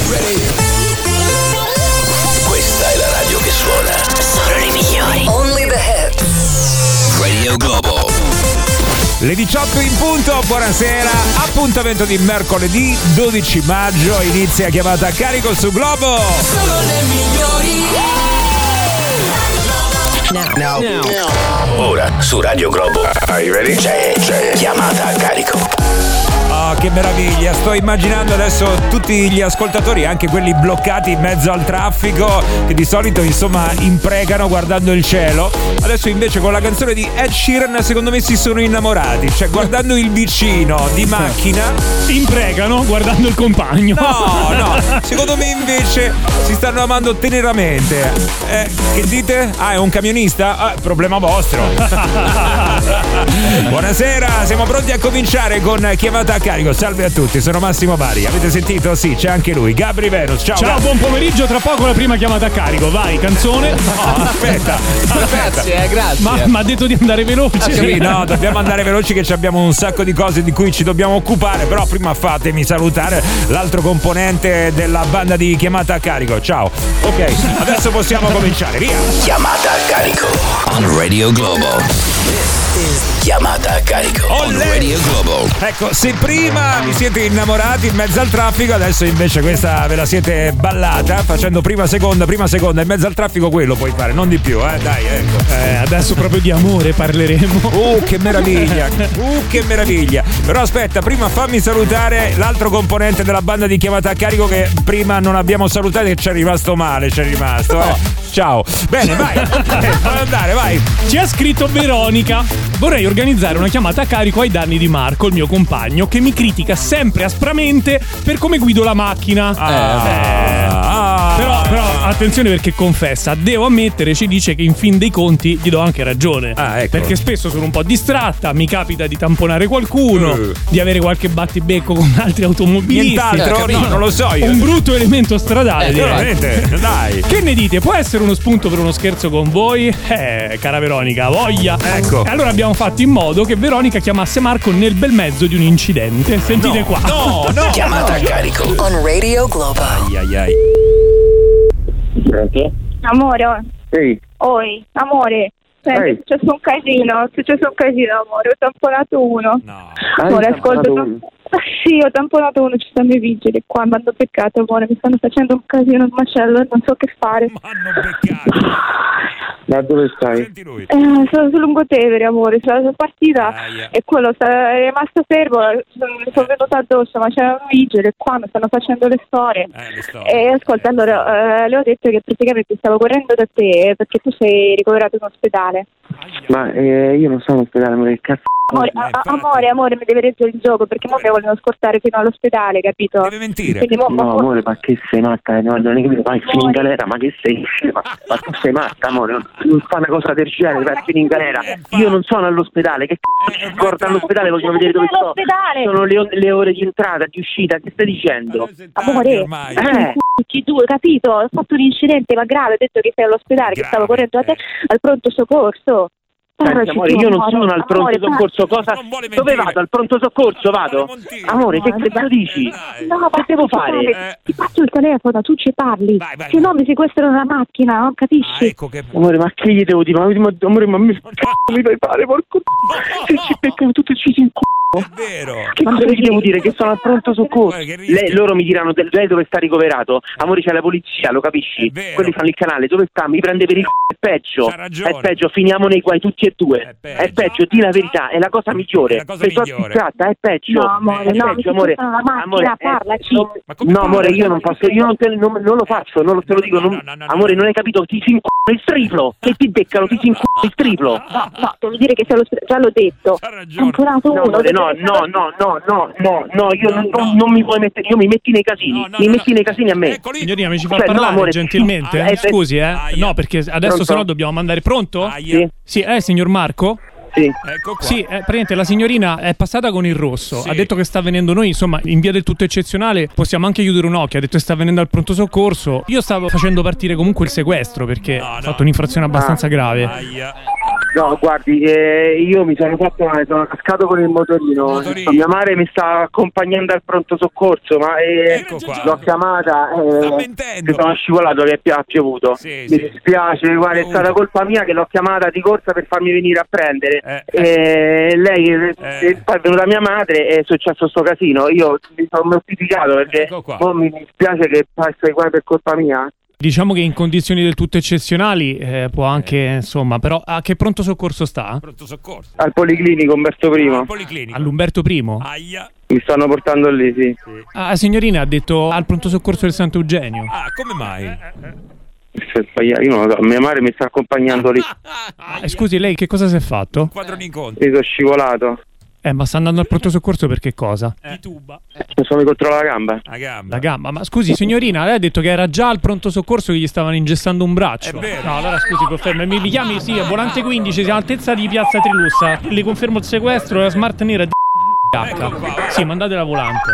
Ready? Questa è la radio che suona. Solo le migliori. Only the hits. Radio Globo. Le 18 in punto, buonasera. Appuntamento di mercoledì 12 maggio. Inizia Chiamata a Carico su Globo. Solo le migliori. Now. Ora su Radio Globo. Are you ready? C'è Chiamata a Carico. Oh, che meraviglia, sto immaginando adesso tutti gli ascoltatori, anche quelli bloccati in mezzo al traffico, che di solito insomma imprecano guardando il cielo. Adesso invece con la canzone di Ed Sheeran secondo me si sono innamorati, cioè guardando il vicino di macchina imprecano guardando il compagno. No, secondo me invece si stanno amando teneramente. Che dite? Ah, è un camionista? Problema vostro. Buonasera, siamo pronti a cominciare con Chiamata a Carico. Salve a tutti, sono Massimo Bari. Avete sentito? Sì, c'è anche lui, Gabri Venus. Ciao, buon pomeriggio. Tra poco la prima chiamata a carico. Vai, canzone. No, aspetta. Grazie. Ma ha detto di andare veloci. No, dobbiamo andare veloci che abbiamo un sacco di cose di cui ci dobbiamo occupare. Però prima fatemi salutare l'altro componente della banda di Chiamata a Carico. Ciao. Ok, adesso possiamo cominciare, via. Chiamata a Carico on Radio Globo. Chiamata a Carico on Radio Globo. Ecco, se prima vi siete innamorati in mezzo al traffico, adesso invece questa ve la siete ballata facendo prima seconda in mezzo al traffico. Quello puoi fare, non di più, dai, ecco. Adesso proprio di amore parleremo. Che meraviglia. Però aspetta, prima fammi salutare l'altro componente della banda di Chiamata a Carico che prima non abbiamo salutato e ci è rimasto male. Ciao. Bene, vai. Fai andare, vai. Ci ha scritto Veronica. Vorrei organizzare una chiamata a carico ai danni di Marco, il mio compagno, che mi critica sempre aspramente per come guido la macchina. Però attenzione, perché confessa, devo ammettere, ci dice che in fin dei conti gli do anche ragione. Ecco. Perché spesso sono un po' distratta, mi capita di tamponare qualcuno, di avere qualche battibecco con altri automobilisti. Nient'altro? No, non lo so io. Un brutto elemento stradale, veramente, dai. Che ne dite? Può essere uno spunto per uno scherzo con voi? Cara Veronica, voglia. Ecco. E allora abbiamo fatto in modo che Veronica chiamasse Marco nel bel mezzo di un incidente. Sentite qua. No. Chiamata a Carico On Radio Globo. Ai. Pronto? Amore. Ehi. Oi, amore. Senti, Ehi. è successo un casino, amore. Ho tamponato uno. No. Amore, ascolta. Sì, ho tamponato uno, ci stanno i vigili qua. Mi hanno beccato, amore. Mi stanno facendo un casino, un macello, non so che fare. Ma hanno beccato. Ma dove stai? Senti lui. Sono su Lungotevere, amore. Sono partita e quello è rimasto fermo. Mi sono venuta addosso, ma c'era un vigile qua. Mi stanno facendo le storie. E ascolta, allora, le ho detto che praticamente stavo correndo da te perché tu sei ricoverato in ospedale. Ma io non sono in ospedale, ma che cazzo? Amore, mi deve reggere il gioco perché mo mi vogliono scortare fino all'ospedale, capito? Deve mentire. Quindi No, amore, ma che sei matta? No, non è che vai a finire in galera, ma che sei? Ma tu sei matta, amore, non fa una cosa del genere, vai a finire in galera. Io non sono all'ospedale, che cazzo ci porta all'ospedale? Vogliono vedere dove sto. Sono le ore di entrata, di uscita, che stai dicendo? Amore, tutti due, capito? Ho fatto un incidente, ma grave, ho detto che sei all'ospedale, che stavo correndo da te al pronto soccorso. Senti, amore, io non sono al pronto soccorso, cosa? Dove vado? Al pronto soccorso vado? Amore, che cazzo dici? No, ma devo fare? Ti faccio il telefono, tu ci parli. Vai. Se no mi sequestrano la macchina, non capisci? Ecco che... Amore, ma che gli devo dire? Amore, ma mi fai fare, porco? Se ci beccano tutti uccisi in culo. È vero. Che cosa gli devo dire? Che sono al pronto soccorso. Loro mi diranno lei dove sta ricoverato. Amore, c'è la polizia, lo capisci? Quelli fanno il canale, dove sta? Mi prende per il c***o, è peggio. È peggio, finiamo nei guai tutti e due. È peggio, di la verità, è la cosa migliore. Se tu ti tratta, è peggio. No, amore, è peggio, amore. Parlaci. No, amore, io non posso, io non lo faccio, non te lo dico. Amore, non hai capito, ti si inculo il triplo. Che ti beccano, ti si inculo il triplo. No, devi dire che sei già l'ho detto. Tamponato uno. No, io non mi puoi mettere, io mi metti nei casini, mi metti nei casini a me. Signorina, mi ci fa parlare gentilmente? Scusi, no, perché adesso sennò dobbiamo mandare. Pronto? Sì. Sì, signor Marco? Sì. Ecco qua. Sì, praticamente la signorina è passata con il rosso, ha detto che sta venendo noi, insomma, in via del tutto eccezionale, possiamo anche chiudere un occhio, ha detto che sta venendo al pronto soccorso. Io stavo facendo partire comunque il sequestro perché ha fatto un'infrazione abbastanza grave. No, guardi, io mi sono fatto male, sono cascato con il motorino. Mia madre mi sta accompagnando al pronto soccorso, ma l'ho chiamata e sono scivolato che ha piovuto. Mi dispiace, guarda, è stata colpa mia che l'ho chiamata di corsa per farmi venire a prendere. Lei poi è venuta mia madre e è successo sto casino. Io mi sono mortificato perché mi dispiace che passi qua per colpa mia. Diciamo che in condizioni del tutto eccezionali può anche, insomma, però a che pronto soccorso sta? Pronto soccorso. Al Policlinico Umberto I. All'Umberto I? Aia. Mi stanno portando lì, sì. Ah, signorina ha detto al pronto soccorso del Santo Eugenio. Ah, come mai? Io non lo so, mia madre mi sta accompagnando lì. Scusi, lei che cosa si è fatto? Un quadro di incontro. Mi sono scivolato. Ma sta andando al pronto soccorso per che cosa? Tituba. Mi controlla la gamba. La gamba? Ma scusi signorina, lei ha detto che era già al pronto soccorso che gli stavano ingessando un braccio. È vero. No, allora scusi, conferma. Mi chiami? Sì, è volante 15, siamo all'altezza di Piazza Trilussa. Le confermo il sequestro, la smart nera di Sì, mandate la volante.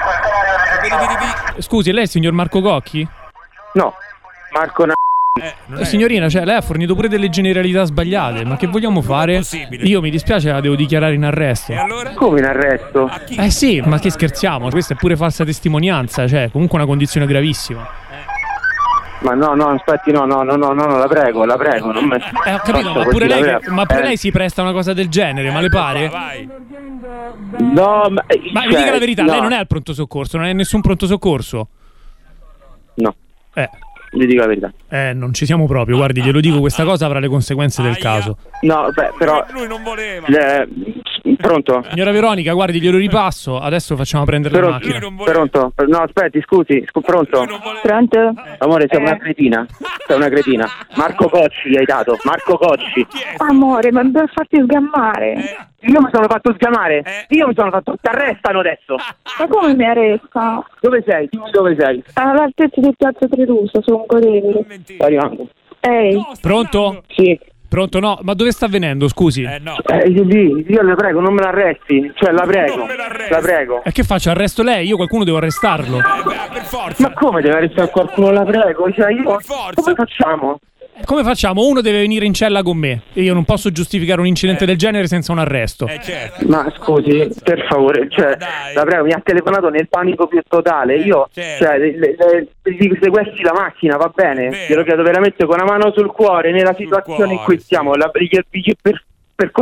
Scusi, lei è il signor Marco Cocchi? No, Marco signorina, cioè lei ha fornito pure delle generalità sbagliate. Ma che vogliamo fare? Io mi dispiace, la devo dichiarare in arresto. E allora? Come in arresto? Sì, ma che scherziamo? Questa è pure falsa testimonianza, cioè comunque una condizione gravissima. Ma no, aspetti, no, la prego, non me... Ho capito, ma pure lei si presta a una cosa del genere, ma le pare? Vai. No, ma mi dica la verità, lei non è al pronto soccorso, non è nessun pronto soccorso? No. Vi dico la verità. Non ci siamo proprio, guardi, glielo dico, questa cosa avrà le conseguenze del caso. No, però lui non voleva. Pronto? Signora Veronica, guardi, glielo ripasso, adesso facciamo prendere la macchina. Pronto? No, aspetti, scusi, pronto? Pronto? Amore, sei una cretina. Marco Cocci hai dato, Marco Cocci. Amore, ma per farti sgammare. Io mi sono fatto sgamare. Ti arrestano adesso. Ma come mi arresta? Dove sei? Dove sei? All'altezza di Piazza Trilussa, sono un corriere. Sto arrivando. Ehi. Pronto? Sì. Pronto, no, ma dove sta avvenendo, scusi? No. Io le prego, non me l'arresti. Cioè, la prego. La prego. E che faccio? Arresto lei? Io qualcuno devo arrestarlo. Per forza. Ma come deve arrestare qualcuno? La prego. Cioè, io... Come facciamo? Come facciamo? Uno deve venire in cella con me e io non posso giustificare un incidente del genere senza un arresto. Certo. Ma scusi, per favore, cioè, la prego, mi ha telefonato nel panico più totale. Io, gli sequestri la macchina, va bene? Glielo chiedo veramente con la mano sul cuore, nella situazione in cui stiamo. Per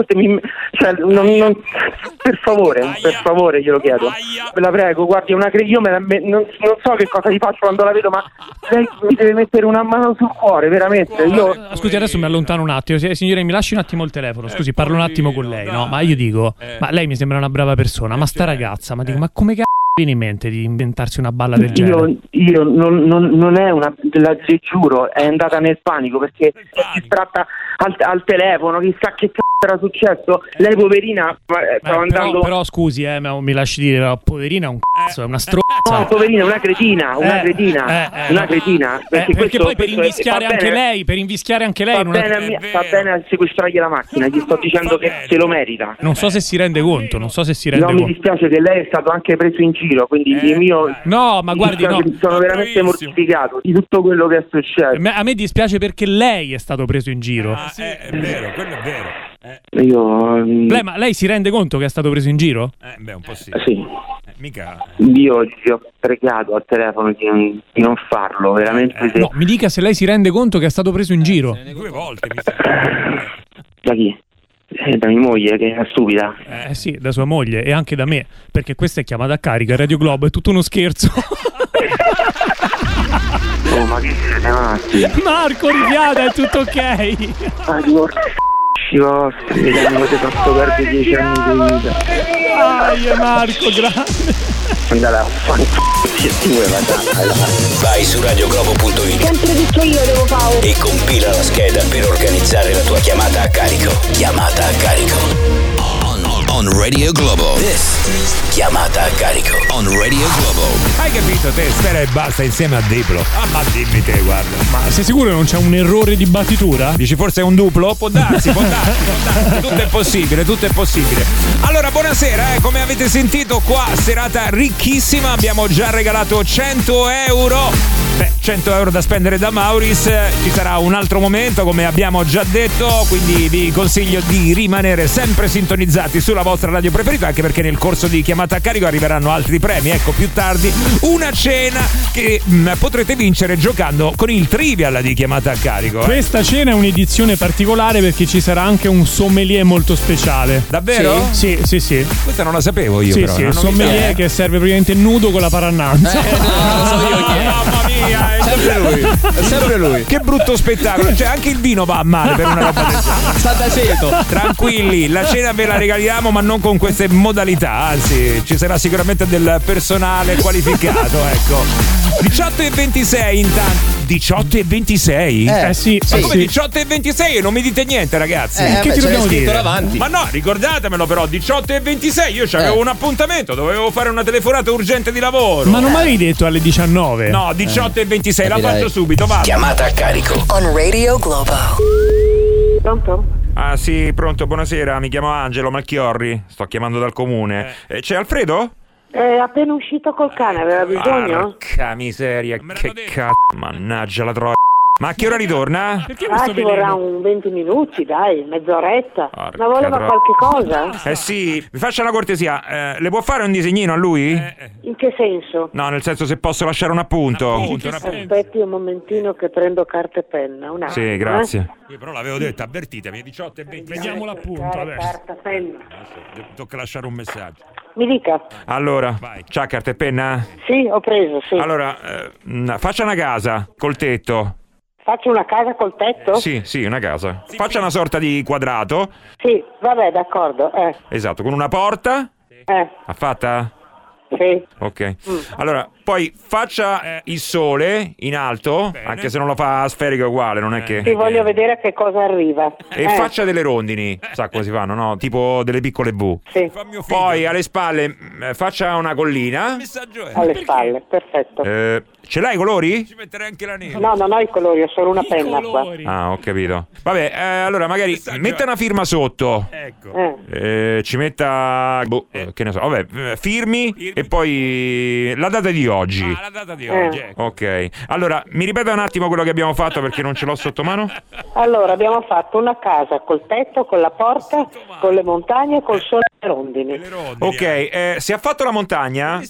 favore glielo chiedo. La prego, guardi, io non so che cosa gli faccio quando la vedo, ma lei mi deve mettere una mano sul cuore, veramente. Scusi, adesso mi allontano un attimo. Signore, mi lasci un attimo il telefono. Scusi, parlo un attimo con lei, no? Ma io dico, ma lei mi sembra una brava persona, ma sta ragazza, ma dico, ma come viene in mente di inventarsi una balla del genere? Io non è una, ti giuro, è andata nel panico perché si tratta al telefono, chissà che era successo. Lei poverina stava andando. Però scusi, mi lasci dire, la poverina è un cazzo, è una stronza. No, poverina, una cretina. Perché poi per invischiare anche lei, va bene a sequestrargli la macchina, gli sto dicendo che se lo merita. Non so se si rende conto, mi dispiace che lei è stato anche preso in giro, quindi no, ma guardi, sono veramente mortificato di tutto quello che è successo. A me dispiace perché lei è stato preso in giro. Sì, è vero, quello è vero. Ma lei si rende conto che è stato preso in giro? Un po' sì. Mica. Io gli ho pregato al telefono di non farlo, veramente. No, mi dica se lei si rende conto che è stato preso in giro. 2 volte mi sembra. Da chi? Da mia moglie, che è stupida. Sì, da sua moglie e anche da me, perché questa è chiamata a carica. Radio Globo è tutto uno scherzo. Oh, ma che siete matti? Marco, ripiada, è tutto ok. Vostri, mi avete fatto perdere 10 anni di vita. Marco, grande. Andate a Vai su radioglobo.it. Sempre tutto io devo fare. E compila la scheda per organizzare la tua chiamata a carico. Chiamata a carico. On Radio Globo. This is Chiamata a carico. On Radio Globo. Hai capito? detto te, Sfera e Basta insieme a Diplo. Ma dimmi te, guarda. Ma sei sicuro che non c'è un errore di battitura? Dici forse è un duplo? Può darsi. Tutto è possibile. Allora, buonasera, come avete sentito qua, serata ricchissima, abbiamo già regalato 100 euro. 100 euro da spendere da Mauris, ci sarà un altro momento come abbiamo già detto, quindi vi consiglio di rimanere sempre sintonizzati sulla vostra radio preferita, anche perché nel corso di Chiamata a Carico arriveranno altri premi, ecco, più tardi una cena che potrete vincere giocando con il Trivial di Chiamata a Carico. Questa cena è un'edizione particolare perché ci sarà anche un sommelier molto speciale. Davvero? Sì. Questa non la sapevo io, però. Sì, il sommelier che serve praticamente nudo con la parannanza. Mamma mia, è sempre lui. Che brutto spettacolo. Cioè, anche il vino va a male per una roba del genere. Sta da ceto. Tranquilli, la cena ve la regaliamo, ma non con queste modalità. Anzi, ci sarà sicuramente del personale qualificato, ecco. 18:26 intanto. 18:26? Sì. Ma come 18:26 e non mi dite niente, ragazzi? Che ti dobbiamo dire? Davanti. Ma no, ricordatemelo però, 18:26 io avevo un appuntamento, dovevo fare una telefonata urgente di lavoro. Ma non mi avevi detto alle 19? No, 18:26, la faccio subito, va. Chiamata a carico. On Radio Globo. Pronto? Ah sì, pronto, buonasera, mi chiamo Angelo Malchiorri, sto chiamando dal comune. C'è Alfredo? È appena uscito col cane, aveva bisogno? Porca miseria, che cazzo, mannaggia la troia. Ma a che ora ritorna? Perché questo Ci vorrà veleno? un 20 minuti, dai, mezz'oretta. Porca Ma voleva troia. qualche cosa? Sì, mi faccia una cortesia, le può fare un disegnino a lui? In che senso? No, nel senso se posso lasciare un appunto. Aspetti un momentino che prendo carta e penna. Un attimo. Sì, grazie. Eh? Io però l'avevo detto, avvertitemi, 18:20. Vediamo l'appunto Cercare adesso. carta, penna. Tocca lasciare un messaggio. Mi dica. Allora, c'ha carta e penna? Sì, ho preso, sì. Allora, faccia una casa col tetto. Faccio una casa col tetto? Sì, una casa. Faccia una sorta di quadrato. Sì, vabbè, d'accordo. Esatto, con una porta. Ha fatta? Sì. Ok. Allora, poi faccia il sole in alto, anche se non lo fa sferico uguale, non è che... Sì, voglio vedere a che cosa arriva. E faccia delle rondini, sa come si fanno, no? Tipo delle piccole V. Sì, Poi alle spalle faccia una collina. alle spalle, perfetto. Ce l'hai i colori? No, non ho i colori, ho solo una penna qua. Ah, ho capito. Vabbè, allora magari metta una firma sotto. Ci metta... che ne so. Vabbè, firmi e poi la data di oggi. La data di oggi, ecco. Ok. Allora, mi ripeta un attimo quello che abbiamo fatto perché non ce l'ho sotto mano? Allora, abbiamo fatto una casa col tetto, con la porta, con le montagne, col sole e le rondini. Ok, se ha fatto la montagna...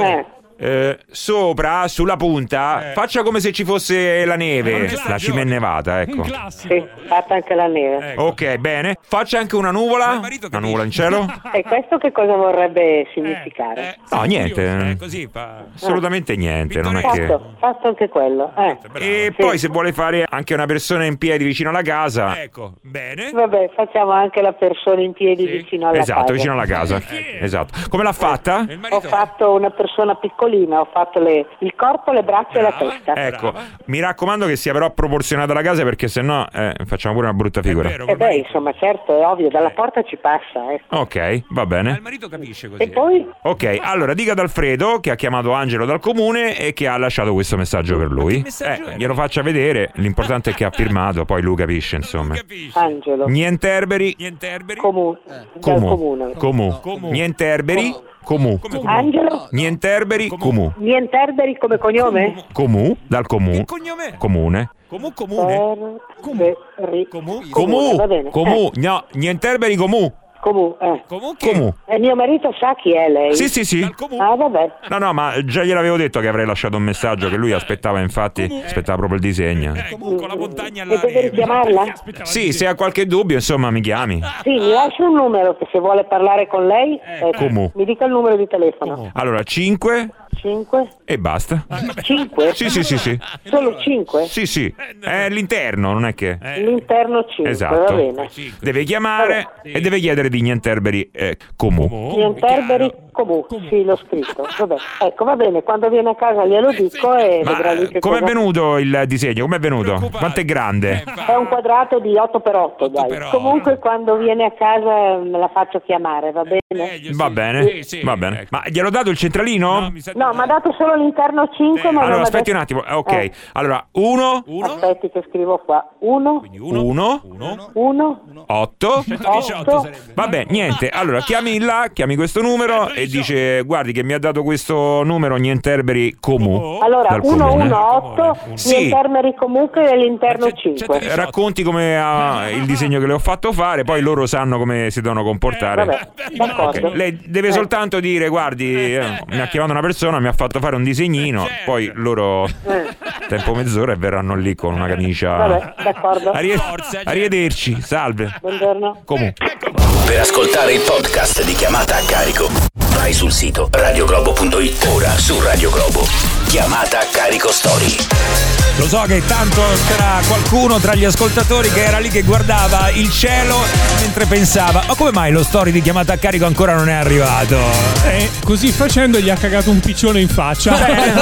sopra, sulla punta, faccia come se ci fosse la neve, la cima innevata, ecco. Sì, fatta anche la neve. Ok, bene. Faccia anche una nuvola, una nuvola in cielo. E questo che cosa vorrebbe significare? No, niente. Così fa. Assolutamente niente, non è che... Fatto anche quello. E Sì. poi se vuole fare anche una persona in piedi vicino alla casa. Ecco, bene. Vabbè, facciamo anche la persona in piedi vicino alla Esatto, casa. vicino alla casa. Esatto. Come l'ha fatta? Ho fatto una persona piccolina, ho fatto il corpo, le braccia e la testa. Ecco, mi raccomando che sia però proporzionata alla casa perché sennò facciamo pure una brutta figura. E beh, insomma, certo, è ovvio, dalla porta ci passa, ecco. Ok, va bene. Il marito capisce così. E poi? Ok, allora dica ad Alfredo che ha chiamato Angelo dal comune e che ha lasciato questo messaggio per lui. Glielo faccia vedere, l'importante è che ha firmato, poi lui capisce, insomma. Angelo. Nienterberi. Dal comune. Nienterberi. Comu. Angelo? Nienterberi. Comu. Nienterberi come cognome? Comu. Dal comu. Comune. Comune. Comu. Va bene. Comu. No, Nienterberi comu. Comu. E mio marito sa chi è lei? Sì. Ah, vabbè. No, ma già gliel'avevo detto che avrei lasciato un messaggio che lui aspettava, infatti, aspettava proprio il disegno. Comunque la montagna E devo richiamarla? Sì, se ha qualche dubbio, insomma, mi chiami. Sì, mi lascia un numero che se vuole parlare con lei, Comu. mi dica il numero di telefono. Allora, 5 5? e basta. 5? Sì. Solo 5? Sì. È l'interno, non è che... L'interno 5, va Esatto. bene. Deve chiamare e deve chiedere di Nienterberi Comu. Nienterberi Comunque, sì, l'ho scritto. Vabbè. Ecco, va bene, quando viene a casa glielo dico e vedrà lui che com'è cosa... venuto il disegno? Com'è venuto? Quanto è grande? È un quadrato di 8x8, dai. Comunque quando viene a casa me la faccio chiamare, va bene? Va bene, va bene. Ma gliel'ho dato il centralino? No, mi ha dato solo l'interno 5, ma allora non aspetti un attimo, ok. Allora, 1. Aspetti che scrivo qua. 1. 8. 8. Vabbè, niente. Allora, chiami questo numero e dice: guardi che mi ha dato questo numero Nienterberi Comù. Allora, dal comune. 118 Sì. Nienterberi comunque all'interno 5. Racconti come il disegno che le ho fatto fare, poi loro sanno come si devono comportare. Vabbè, d'accordo. Okay. Lei deve soltanto dire: guardi, mi ha chiamato una persona, mi ha fatto fare un disegnino, poi loro tempo mezz'ora e verranno lì con una camicia. Vabbè, d'accordo. Arrivederci, salve. Buongiorno. Comunque. Per ascoltare il podcast di Chiamata a Carico, vai sul sito radioglobo.it. Ora su Radio Globo, Chiamata a Carico Story. Lo so che tanto c'era qualcuno tra gli ascoltatori che era lì che guardava il cielo mentre pensava: ma come mai lo story di Chiamata a Carico ancora non è arrivato? Così facendo gli ha cagato un piccione in faccia.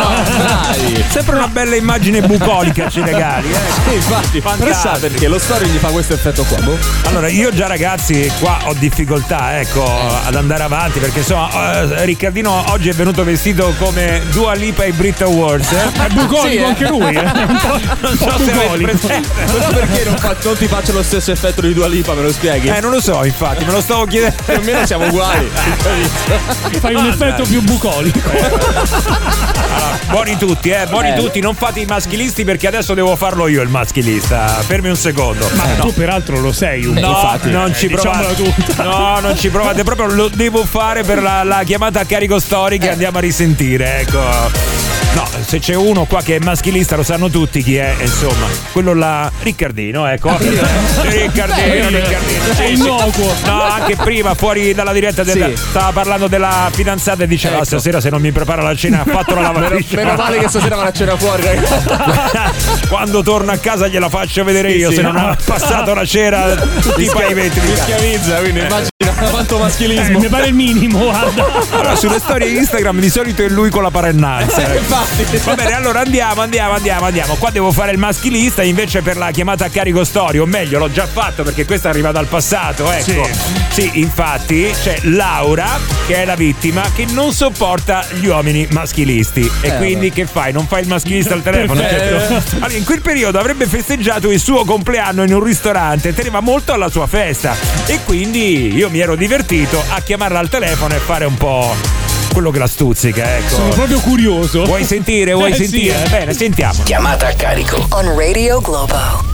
Dai. Sempre una bella immagine bucolica ci regali, Sì, infatti, però sa perché lo story gli fa questo effetto qua. Allora, io già ragazzi qua ho difficoltà, ecco, ad andare avanti perché insomma Riccardino oggi è venuto vestito come Dua Lipa ai Brit Awards. È bucolico anche lui, Non so se avete presente. Ma perché non ti faccio lo stesso effetto di Dua Lipa, me lo spieghi? Non lo so, infatti, me lo stavo chiedendo. Più o meno siamo uguali. Fai un effetto più bucolico. Allora, buoni tutti, tutti, non fate i maschilisti perché adesso devo farlo io il maschilista. Fermi un secondo. Ma tu peraltro lo sei un po'. Infatti, non ci provate. No, non ci provate, proprio lo devo fare per la chiamata a carico story che andiamo a risentire, ecco. No, se c'è uno qua che è maschilista lo sanno tutti chi è, insomma. Quello là, Riccardino, ecco. Riccardino. È innocuo. No, anche prima, fuori dalla diretta stava parlando della fidanzata e diceva: stasera se non mi prepara la cena ha fatto la lavatrice. Meno male che stasera va a cena fuori, ragazzi. Quando torno a casa gliela faccio vedere io, se non ha passato la cera tutti i pavimenti. Mi schiavizza, quindi immagina quanto maschilismo. Mi pare il minimo, guarda. Allora, sulle storie Instagram di solito è lui con la parennanza. Va bene, allora andiamo. Qua devo fare il maschilista, invece per la chiamata a carico story, o meglio l'ho già fatto perché questa arriva dal passato, ecco. Sì, infatti c'è Laura che è la vittima che non sopporta gli uomini maschilisti. E quindi che fai? Non fai il maschilista al telefono? Allora, in quel periodo avrebbe festeggiato il suo compleanno in un ristorante, teneva molto alla sua festa e quindi io mi ero divertito a chiamarla al telefono e fare un po' quello che la stuzzica, ecco. Sono proprio curioso. Vuoi sentire? Sì. Bene, sentiamo. Chiamata a Carico. On Radio Globo.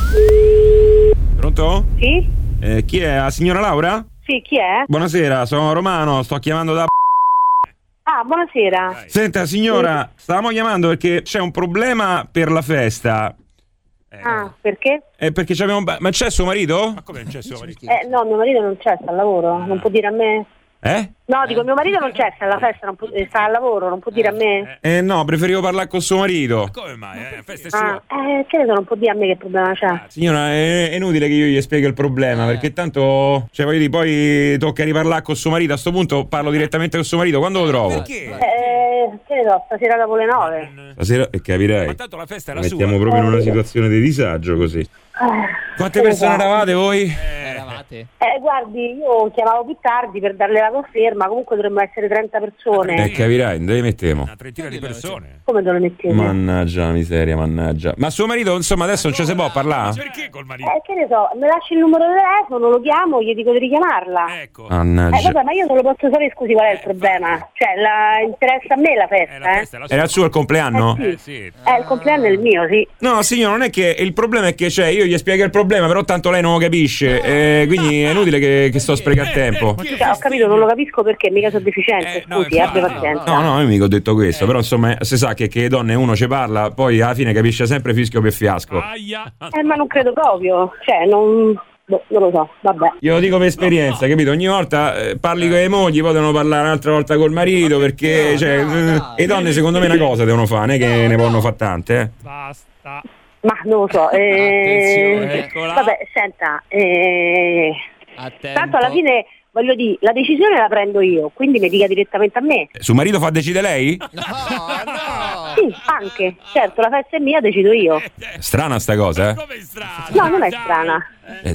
Pronto? Sì? Chi è? La signora Laura? Sì, chi è? Buonasera, sono Romano, sto chiamando da... Ah, buonasera. Senta signora, stavamo chiamando perché c'è un problema per la festa. Ah, perché? Perché c'abbiamo... Ma c'è suo marito? Ma come non c'è suo marito? No, mio marito non c'è, sta al lavoro, non può dire a me. No, dico, mio marito non c'è, sta alla festa, sta al lavoro, non può dire a me. No, preferivo parlare con suo marito. Come mai? La festa è sua. Che ne so, non può dire a me che problema c'è. Signora, è inutile che io gli spieghi il problema, perché tanto, cioè voglio dire, poi tocca riparlare con suo marito. A sto punto parlo direttamente con suo marito, quando lo trovo? Perché? Che ne so, stasera dopo le 9. Stasera, capirai. Ma tanto la festa è la Mettiamo sua. proprio in una situazione di disagio così. Quante persone eravate voi? Guardi, io chiamavo più tardi per darle la conferma, comunque dovremmo essere 30 persone. Capirai, dove mettiamo? Una trentina di persone. Come dove le mettete? Mannaggia la miseria, mannaggia. Ma suo marito, insomma, adesso non ci si può parlare? Perché col marito? Che ne so, mi lasci il numero di telefono, lo chiamo, gli dico di richiamarla. Ecco. Mannaggia. Vabbè, ma io non lo posso sapere, scusi, qual è il problema? Cioè, interessa a me la festa, La festa è la sua. Era il suo il compleanno? Sì. il compleanno è il mio, sì. No, signor, non è che il problema è che io gli spiego il problema, però tanto lei non lo capisce, quindi è inutile che sto a sprecare tempo. Cioè, ho capito, non lo capisco perché mica sono deficiente, scusi, abbia pazienza. No, io mica ho detto questo, però insomma si sa che le donne uno ci parla, poi alla fine capisce sempre fischio per fiasco. Ma non credo proprio, cioè, non lo so, vabbè. Io lo dico per esperienza, capito? Ogni volta parli con le mogli, poi devono parlare un'altra volta col marito, perché le donne secondo me una cosa devono fare, non è che ne possono fare tante. Basta. Ma non lo so, Attenzione, eccola. vabbè, senta, tanto alla fine voglio dire, la decisione la prendo io, quindi mi dica direttamente a me. Suo marito fa decide lei? No. Sì, anche, certo, la festa è mia, decido io. Strana sta cosa, eh? No, non è strana.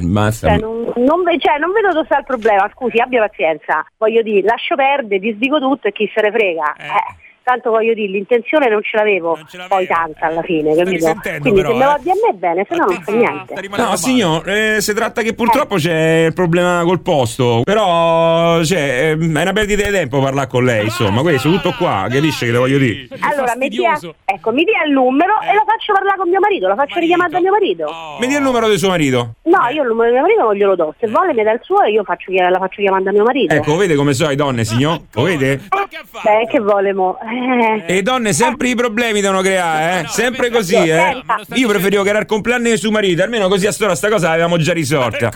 Non vedo dove sta il problema, scusi, abbia pazienza. Voglio dire, lascio perdere, disdico tutto e chi se ne frega. Tanto voglio dire, l'intenzione non ce l'avevo, poi tanta alla fine, capito? Quindi però, se me lo di a me bene, se no non fa niente. No, signor, si tratta che purtroppo c'è il problema col posto, però è una perdita di tempo parlare con lei, insomma, questo tutto qua, capisce che le voglio dire? Allora, mi dia il numero e lo faccio parlare con mio marito, lo faccio richiamare da mio marito. Mi dia il numero del suo marito? No, io il numero di mio marito non glielo do, se vuole mi dà il suo e io la faccio chiamare da mio marito. Ecco, vede come sono le donne, signor? Lo vede? Che vuole mo? E le donne sempre i problemi devono creare, sempre così, Io preferivo che era il compleanno di suo marito, almeno così a sta cosa l'avevamo già risolta.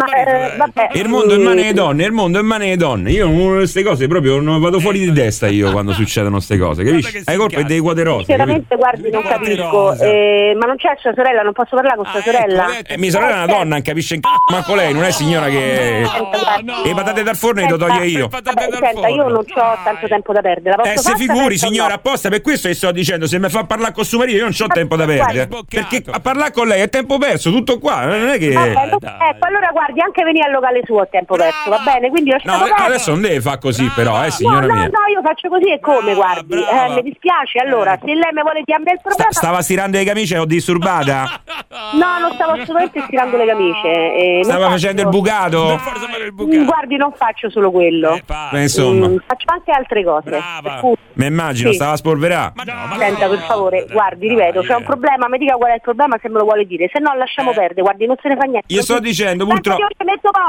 Il mondo è in mano delle donne, il mondo è in mano delle donne. Io queste cose proprio non vado fuori di testa io quando succedono queste cose, capisci? Hai colpa dei quote rose. Sinceramente, guardi, non capisco, ma non c'è sua sorella, non posso parlare con sua sorella. Mia sorella è una donna, non capisce manco lei, non è signora che le patate dal forno le toglie io. Senta, io non ho tanto tempo da perdere. Se figuri, signora, apposta, per questo che sto dicendo, se mi fa parlare con suo marito io non ho tempo da perdere, perché a parlare con lei è tempo perso, tutto qua, non è che ecco, allora guardi, anche venire al locale suo è tempo perso, va bene? Quindi adesso non deve fare così, però, signora mia. No, io faccio così e come, guardi, mi dispiace, allora, se lei mi vuole dire il problema. Stava stirando le camicie, ho disturbata? No, non stavo assolutamente stirando le camicie. Stava facendo il bucato? Guardi, non faccio solo quello. Insomma. Faccio anche altre cose. Mi immagino, stava a spolverare. Senta, per favore, guardi, ripeto, c'è un problema, mi dica qual è il problema se me lo vuole dire, se no lasciamo perdere, guardi, non se ne fa niente. Io sto dicendo, purtroppo. Io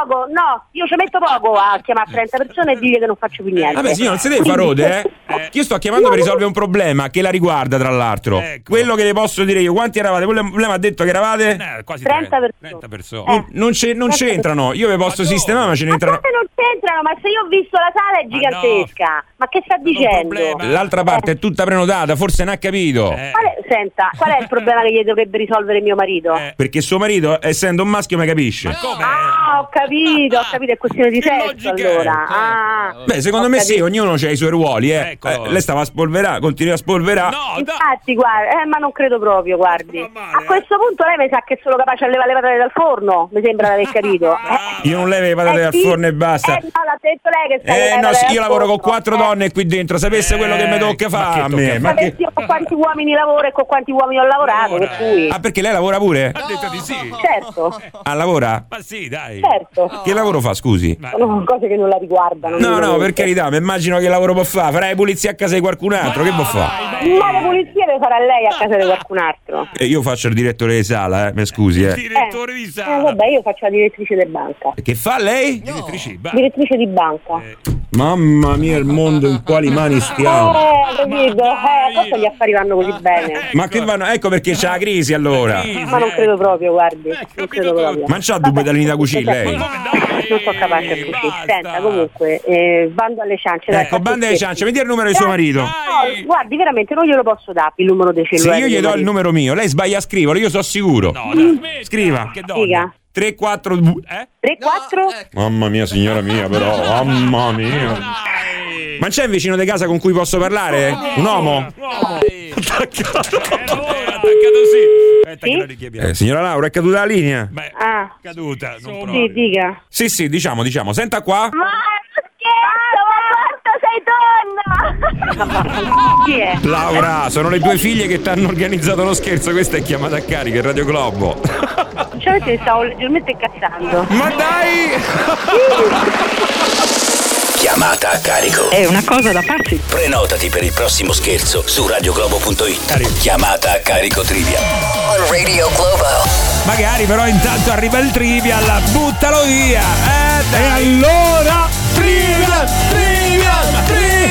ci metto poco a chiamare 30 persone e dire che non faccio più niente. Vabbè, signor, non si deve fare rode, Io sto chiamando per risolvere un problema che la riguarda, tra l'altro. Quello che le posso dire io, quanti eravate? Lei mi ha detto che eravate? Quasi 30 persone. Non c'entrano, io vi posso sistemare, ma ce ne entrano. Ma non c'entrano, ma se io ho visto la sala è gigantesca. Ma che sta dicendo? L'altra parte è tutta prenotata, forse non ha capito. Senta, qual è il problema che gli dovrebbe risolvere mio marito? Perché suo marito, essendo un maschio, mi capisce. Ho capito, è questione di sesso allora. Beh, secondo me sì, ognuno ha i suoi ruoli, lei stava a spolverare, continua a spolverare. Infatti, guarda, ma non credo proprio, guardi. A questo punto lei mi sa che è solo capace a levare le patate dal forno, mi sembra di aver capito. Io non levo le patate dal forno e basta. No, l'ha detto lei che sta io lavoro con 4 donne qui dentro, sapesse quello che mi tocca fare a me. Ma che con quanti uomini lavoro e con quanti uomini ho lavorato, per cui. Perché lei lavora pure? Ha detto di sì. Certo. Lavora? Ma sì, dai. Certo. Che lavoro fa, scusi? Sono cose che non la riguardano. No, per carità, mi immagino che lavoro può fare. Farai pulizia a casa di qualcun altro, che può fare? Ma le pulizie le farà lei a casa di qualcun altro. Io faccio il direttore di sala, mi scusi. Direttore di sala. Vabbè, io faccio la direttrice di banca. Che fa lei? Direttrice di banca. Mamma mia, il mondo in quali mani stiamo? Capito? Forse gli affari vanno così bene. Ma che vanno? Ecco perché c'è la crisi allora. Ma non credo proprio, guardi. Non credo proprio. Ma non c'ha dubbi dall'unità cucina lei? Non sono capace a così. Senta, comunque, bando alle ciance. Ecco, bando alle ciance, mi dia il numero di suo marito. No, guardi, veramente non glielo posso dare il numero dei cellulari. Se io gli do il numero mio, lei sbaglia a scriverlo, io so sicuro. Scriva. Dica. 3, 4 3, 4? Mamma mia, signora mia, però, mamma mia. Ma c'è un vicino di casa con cui posso parlare? Un uomo? Attaccato sì. Signora Laura, è caduta la linea? Caduta. Sì, dica. Sì, diciamo. Senta qua. Ma scherzo, ma sei donna! Chi è? Laura, sono le tue figlie che ti hanno organizzato lo scherzo. Questa è chiamata a carica, Radio Globo. Sinceramente mi stavo leggermente incazzando. Ma dai! Chiamata a carico. È una cosa da pazzi. Prenotati per il prossimo scherzo su radioglobo.it. Chiamata a carico trivia. On Radio Globo. Magari però intanto arriva il trivial, buttalo via. E allora, trivial.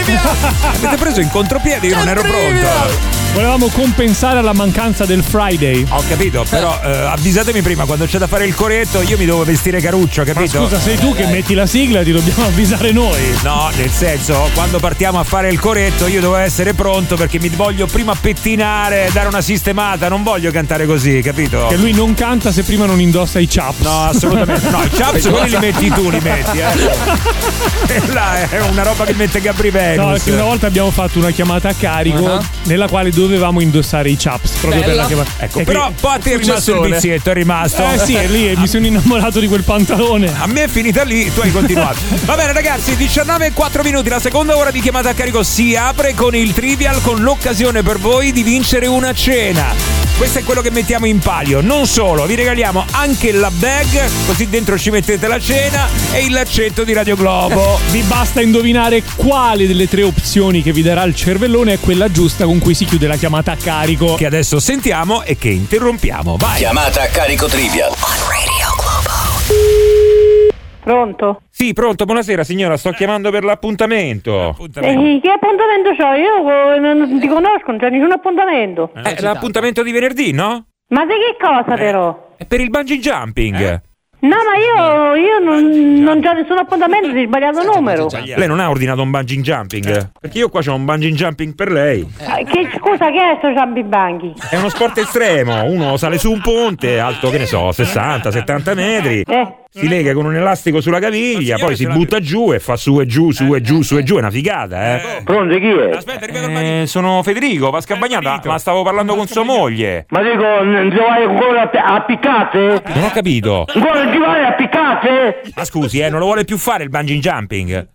Avete preso in contropiede, io non ero pronto. Volevamo compensare la mancanza del Friday. Ho capito, però avvisatemi prima, quando c'è da fare il coretto io mi devo vestire caruccio, capito? Ma scusa, sei tu che metti la sigla, ti dobbiamo avvisare noi. No, nel senso, quando partiamo a fare il coretto io devo essere pronto perché mi voglio prima pettinare, dare una sistemata, non voglio cantare così, capito? Che lui non canta se prima non indossa i chaps. No, assolutamente. No, i chaps quelli li metti tu, li metti, E là è una roba che mette Gabri Venus. No, perché una volta abbiamo fatto una chiamata a carico nella quale dovevamo indossare i chaps proprio per la chiamata. Ecco, però poi a te è rimasto il vizietto, è rimasto. Sì, è lì mi sono innamorato di quel pantalone. A me è finita lì, tu hai continuato. Va bene ragazzi, 19:04 minuti, la seconda ora di chiamata a carico si apre con il trivial, con l'occasione per voi di vincere una cena. Questo è quello che mettiamo in palio. Non solo, vi regaliamo anche la bag, così dentro ci mettete la cena e il laccetto di Radio Globo. Vi basta indovinare quale delle tre opzioni che vi darà il cervellone è quella giusta con cui si chiude la chiamata a carico, che adesso sentiamo e che interrompiamo. Vai. Chiamata a carico trivial on Radio Globo. Pronto? Sì, pronto, buonasera signora, sto chiamando per l'appuntamento. Che appuntamento c'ho? Io non ti conosco, non c'è nessun appuntamento. L'appuntamento di venerdì, no? Ma di che cosa però? È per il bungee jumping. No, ma io non c'ho nessun appuntamento, si è sbagliato numero. Lei non ha ordinato un bungee jumping? Perché io qua c'ho un bungee jumping per lei. Scusa, che è sto jumping bungee? È uno sport estremo, uno sale su un ponte alto, che ne so, 60-70 metri. Si lega con un elastico sulla caviglia, poi si butta giù e fa su e giù, su e giù, su e giù, è una figata, Pronto, chi è? Aspetta, sono Federico, Vasca Bagnata, ma stavo parlando con sua moglie. Ma dico, non ti vai ancora a piccate? Non ho capito. Ancora non ti vai a piccate? Ma scusi, non lo vuole più fare il bungee jumping?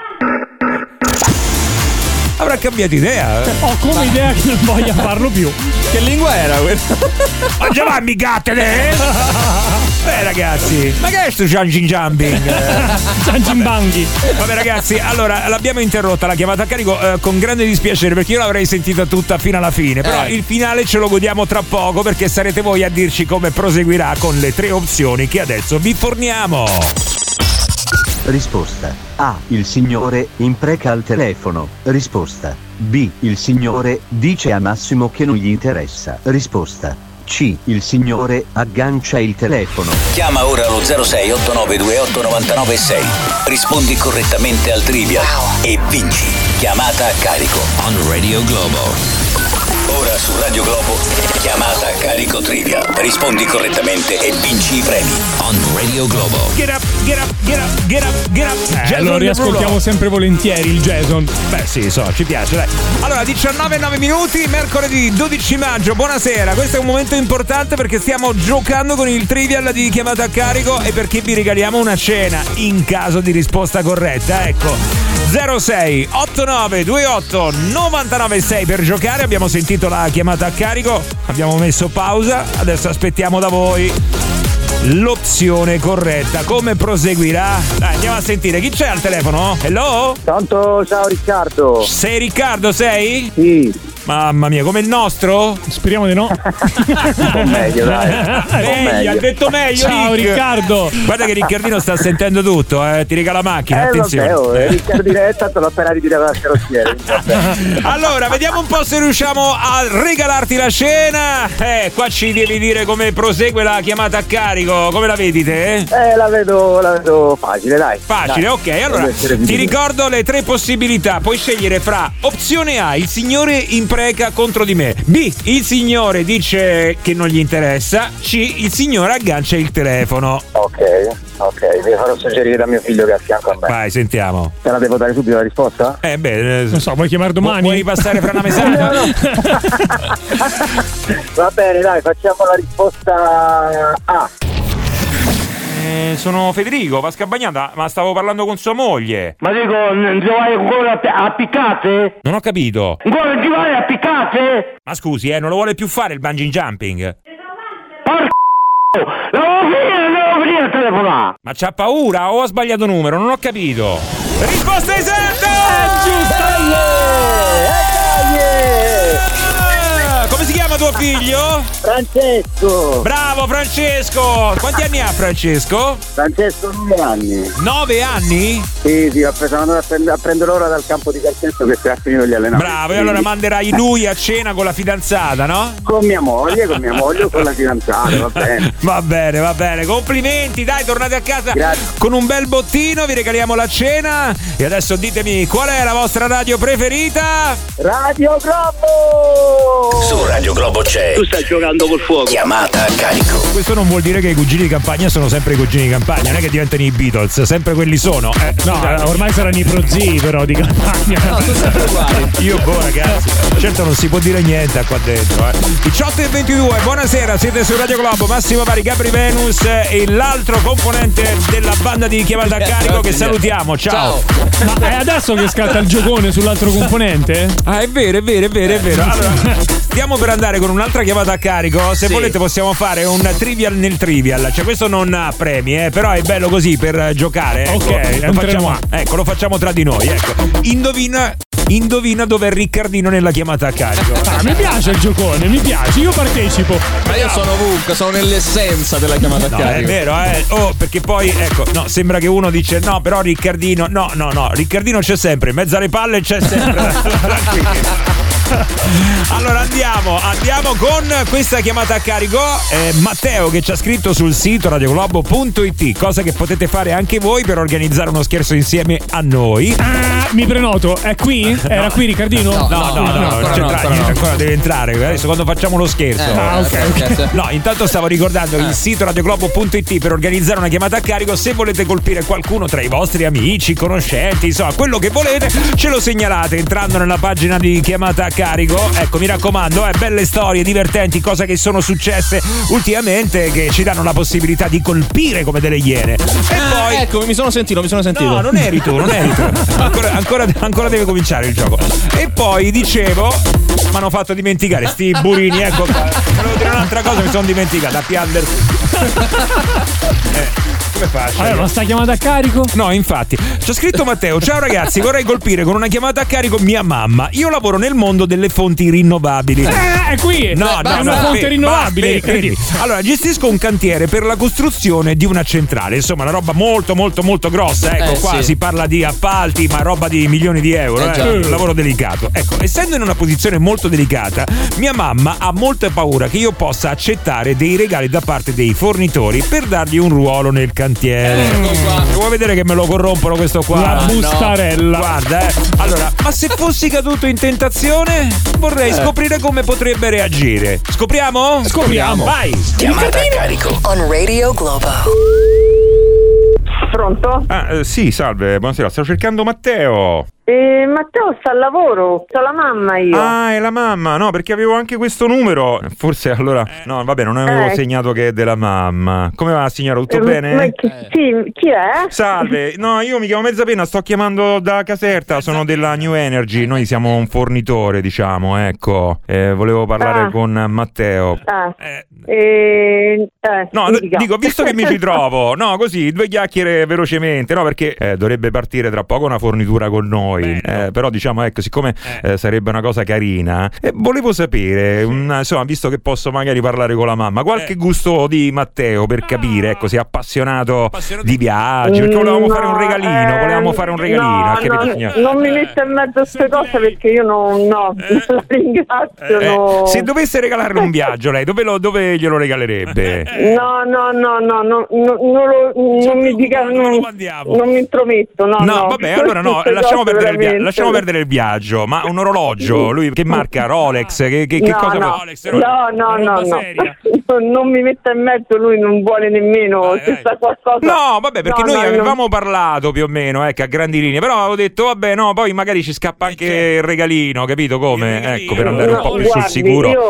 Avrà cambiato idea. Ho come idea che non voglia farlo più. Che lingua era questa? Ma già va, micattene! Ragazzi, ma che è sto jumping jumping? Jumping bungee. Vabbè ragazzi, allora l'abbiamo interrotta la chiamata a carico con grande dispiacere, perché io l'avrei sentita tutta fino alla fine. Però il finale ce lo godiamo tra poco, perché sarete voi a dirci come proseguirà con le tre opzioni che adesso vi forniamo. Risposta A. Il signore impreca al telefono. Risposta B. Il signore dice a Massimo che non gli interessa. Risposta C. Il signore aggancia il telefono. Chiama ora allo 06 8928 996. Rispondi correttamente al trivia e vinci chiamata a carico on Radio Globo. Ora su Radio Globo, chiamata a carico trivia. Rispondi correttamente e vinci i premi on Radio Globo. Get up, get up, get up, get up, get up. Lo riascoltiamo sempre volentieri il Jason. Beh sì, ci piace, dai. Allora, 19:09 minuti, mercoledì 12 maggio, buonasera. Questo è un momento importante perché stiamo giocando con il trivial di chiamata a carico e perché vi regaliamo una cena in caso di risposta corretta. Ecco, 06 89 28 996 per giocare. Abbiamo sentito la chiamata a carico, abbiamo messo pausa, adesso aspettiamo da voi l'opzione corretta. Come proseguirà? Dai, andiamo a sentire chi c'è al telefono. Hello? Pronto, ciao Riccardo. Sei Riccardo, sei? Sì. Mamma mia, come il nostro? Speriamo di no. Un po' meglio, dai. Meglio, ha detto meglio. Ciao Riccardo. Guarda che Riccardino sta sentendo tutto, ti regala la macchina, attenzione. Vabbè, Riccardino è tanto l'ho appena ritirato dal carrozziere. Allora, vediamo un po' se riusciamo a regalarti la cena. Qua ci devi dire come prosegue la chiamata a carico. Come la vedi te? La vedo facile, dai. Facile, dai. Ok, allora ti ricordo le tre possibilità. Puoi scegliere fra opzione A, il signore impreca contro di me. B, il signore dice che non gli interessa. C, il signore aggancia il telefono. Ok, vi farò suggerire da mio figlio che è a fianco a me. Vai, sentiamo. Te la devo dare subito la risposta? Non so, vuoi chiamare domani? Vuoi passare fra una mesata? No. Va bene, dai, facciamo la risposta A. Sono Federico, Vasca Bagnata, ma stavo parlando con sua moglie. Ma dico, non ti vai ancora a piccate? Non ho capito. Ancora non ti vai a piccate? Ma scusi, non lo vuole più fare il bungee jumping? Devo finire a telefonare. Ma c'ha paura o ho sbagliato numero? Non ho capito. Risposta esatta! Giusto! Come si chiama chiama tuo figlio? Francesco. Bravo Francesco. Quanti anni ha Francesco? Francesco 9 anni. 9 anni? Sì, ho preso a prendere ora dal campo di calcetto che si è finito gli allenamenti. Bravo, e allora manderai lui a cena con la fidanzata, no? Con mia moglie o con la fidanzata, va bene. Va bene, complimenti, dai, tornate a casa. Grazie. Con un bel bottino, vi regaliamo la cena. E adesso ditemi qual è la vostra radio preferita? Radio Globo! Su Radio Globo c'è. Tu stai giocando col fuoco. Chiamata a carico. Questo non vuol dire che i cugini di campagna sono sempre i cugini di campagna, non è che diventano i Beatles, sempre quelli sono. No, ormai saranno i prozii però di campagna. No, sono sempre uguali. Io ragazzi, certo non si può dire niente qua dentro. 18:22, buonasera, siete su Radio Globo, Massimo Vari, Gabri Venus e l'altro componente della banda di Chiamata a carico che salutiamo. Ciao. Ma è adesso che scatta il giocone sull'altro componente? Ah, è vero. Allora, stiamo per andare con un'altra chiamata a carico. Se volete possiamo fare un trivial nel trivial. Cioè questo non ha premi, però è bello così per giocare. Ok, lo facciamo tra di noi. Ecco. Indovina dov'è Riccardino nella chiamata a carico. Mi piace il giocone, mi piace, io partecipo. Ma io sono ovunque, sono nell'essenza della chiamata a carico. È vero, perché poi, sembra che uno dice no, però Riccardino, no, Riccardino c'è sempre, in mezzo alle palle c'è sempre. Allora andiamo con questa chiamata a carico. Matteo che ci ha scritto sul sito radioglobo.it, cosa che potete fare anche voi per organizzare uno scherzo insieme a noi. Mi prenoto, è qui? Era qui Riccardino? No, non c'entra niente, ancora deve entrare adesso quando facciamo lo scherzo. Ok. No, intanto stavo ricordando il sito radioglobo.it per organizzare una chiamata a carico. Se volete colpire qualcuno tra i vostri amici, conoscenti, insomma quello che volete, ce lo segnalate entrando nella pagina di chiamata a carico. Ecco, mi raccomando, belle storie divertenti, cose che sono successe ultimamente che ci danno la possibilità di colpire come delle iene. E poi ecco, mi sono sentito. No, non eri tu. Ancora deve cominciare il gioco. E poi dicevo, mi hanno fatto dimenticare sti burini, ecco qua. Volevo dire un'altra cosa, mi sono dimenticato a piangere. Come faccio? Allora, ma sta chiamata a carico? No, infatti. C'è scritto Matteo: ciao ragazzi, vorrei colpire con una chiamata a carico mia mamma. Io lavoro nel mondo delle fonti rinnovabili. È qui! No, è una fonte rinnovabile. Allora, gestisco un cantiere per la costruzione di una centrale. Insomma, una roba molto grossa. Ecco, qua si parla di appalti, ma roba di milioni di euro. Un lavoro delicato. Ecco, essendo in una posizione molto delicata, mia mamma ha molta paura che io possa accettare dei regali da parte dei fornitori per dargli un ruolo nel cantiere. Vuoi vedere che me lo corrompono questo qua? La bustarella. Guarda, allora, ma se fossi caduto in tentazione, vorrei scoprire come potrebbe reagire. Scopriamo? Scopriamo. Vai. Chiamata a carico. On Radio Globo. Pronto? Sì, salve, buonasera. Stavo cercando Matteo. Matteo sta al lavoro, c'ho la mamma io. Ah, è la mamma, no, perché avevo anche questo numero. Forse allora. No, vabbè, non avevo segnato che è della mamma. Come va, signora? Tutto bene? Sì, chi è? Salve, no, io mi chiamo Mezzapenna, sto chiamando da Caserta, sono della New Energy, noi siamo un fornitore, diciamo, ecco. Volevo parlare con Matteo. No, dico, visto che mi ci trovo, no, così, due chiacchiere velocemente, no, perché dovrebbe partire tra poco una fornitura con noi. Però diciamo, ecco, siccome sarebbe una cosa carina, volevo sapere, insomma, visto che posso magari parlare con la mamma, qualche gusto di Matteo per capire, ecco, si è appassionato di viaggi, perché volevamo fare un regalino, capito? Non mi metto in mezzo a queste cose perché io la ringrazio. Se dovesse regalarle un viaggio lei, dove glielo regalerebbe? No, non mi dica, non mi intrometto, no, vabbè, allora no, lasciamo perdere il viaggio, ma un orologio, lui che marca? Rolex, che cosa? Rolex? No, non mi metta in mezzo, lui non vuole nemmeno se sta qualcosa. No, vabbè, perché noi avevamo parlato più o meno, ecco, a grandi linee, però avevo detto vabbè, no, poi magari ci scappa anche il regalino, capito come? Ecco, per andare un po' più sul sicuro. Io